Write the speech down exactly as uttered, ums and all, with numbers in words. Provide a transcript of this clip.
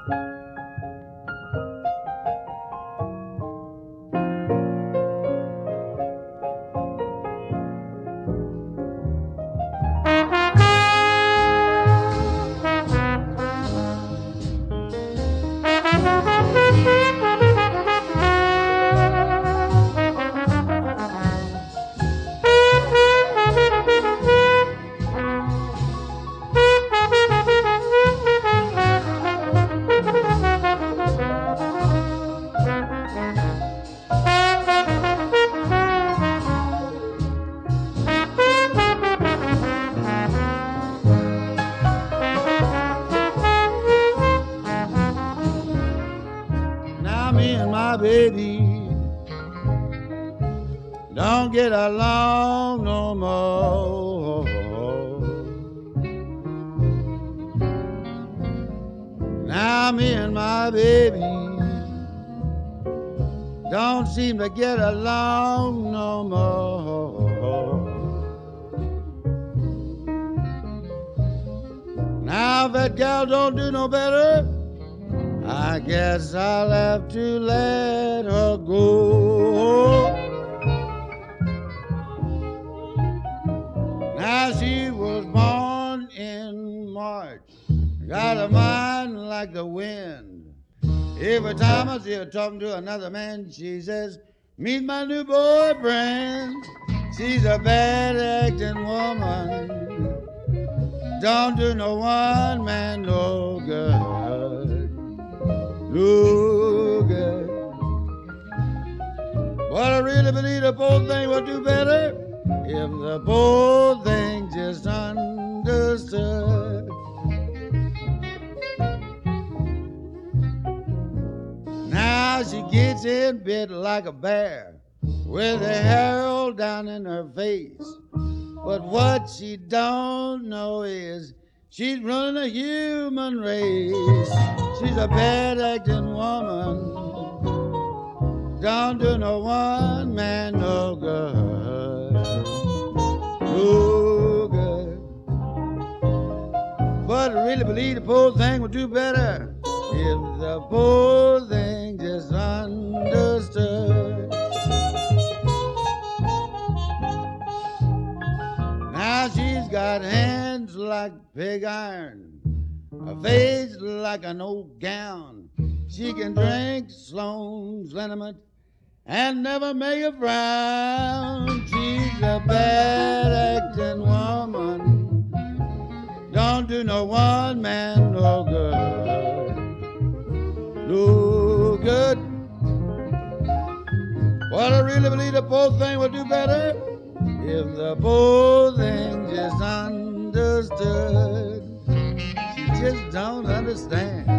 Now me and my baby don't get along no more. Now me and my baby don't seem to get along no more. Now if that gal don't do no better, I guess I'll have to let her go. Now she was born in March, got a mind like the wind. Every time I see her talking to another man, she says, meet my new boyfriend. She's a bad acting woman, don't do no one man no good, no good. But I really believe the poor thing would do better if the poor thing just understood. Now she gets in bed like a bear with a hair all down in her face. But what she don't know is she's running a human race. She's a bad acting woman, don't do no one man no good, no good. But I really believe the poor thing would do better if the poor thing just understood. Now she's got hands like pig iron, a face like an old gown. She can drink Sloan's liniment and never make a frown. She's a bad acting woman, don't do no one man no good, no good. But I really believe the poor thing would do better if the poor thing just understood. She just don't understand.